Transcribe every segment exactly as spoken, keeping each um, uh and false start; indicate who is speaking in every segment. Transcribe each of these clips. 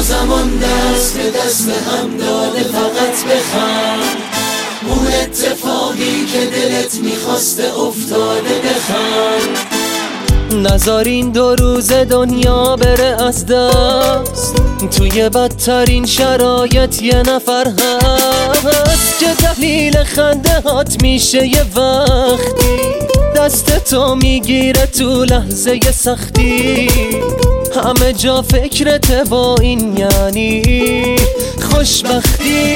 Speaker 1: زمان دست به دست هم داده فقط بخند، اون اتفاقی که دلت میخواسته افتاده بخند.
Speaker 2: نذار این دو روز دنیا بره از دست، توی بدترین شرایط یه نفر هست که دلیل خنده هات میشه یه وقتی دست تو میگیره تو لحظه سختی. همه جا فکرت با این یعنی خوشبختی.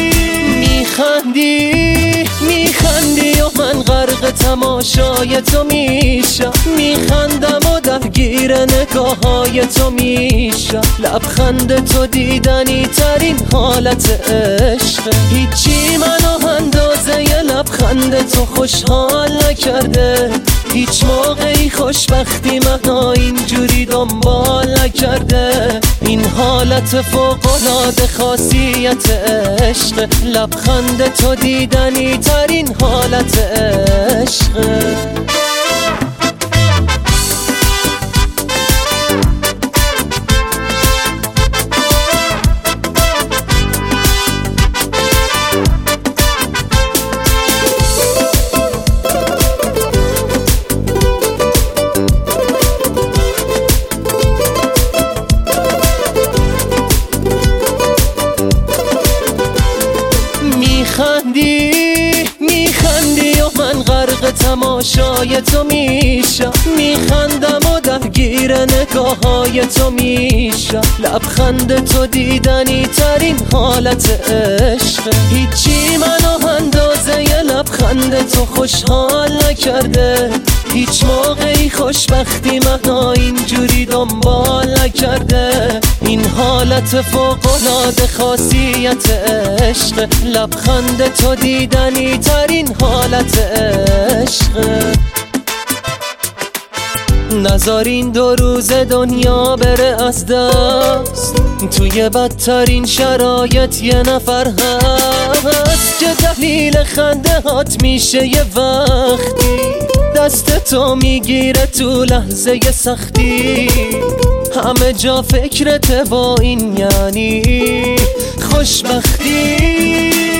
Speaker 2: میخندی میخندی و من غرق تماشای تو میشم، میخندم و درگیر نگاه های تو میشم. لبخند تو دیدنی ترین حالت عشق، هیچی منو اندازه ی لبخند تو خوشحال نکرده. هیچ موقعی خوشبختی منو اینجوری دنبال نکرده. این حالت فوق‌العاده خاصیت عشق، لبخند تو دیدنی ترین حالت عشق. میخندی میخندی و من غرق تماشای تو میشم، میخندم و درگیر نگاه های تو میشم. لبخند تو دیدنی ترین حالت عشق، هیچی منو اندازه ی لبخند تو خوشحال نکرده. هیچ موقعی خوشبختی منو اینجوری دنبال نکرده. این حالت فوق‌العاده خاصیت عشق، لبخند تو دیدنی ترین حالت عشق. نذار این دو روز دنیا بره از دست، توی بدترین شرایط یه نفر هست که دلیل خنده هات میشه یه وقتی دست تو میگیره تو لحظه سختی. همه جا فکرت با این یعنی خوشبختی.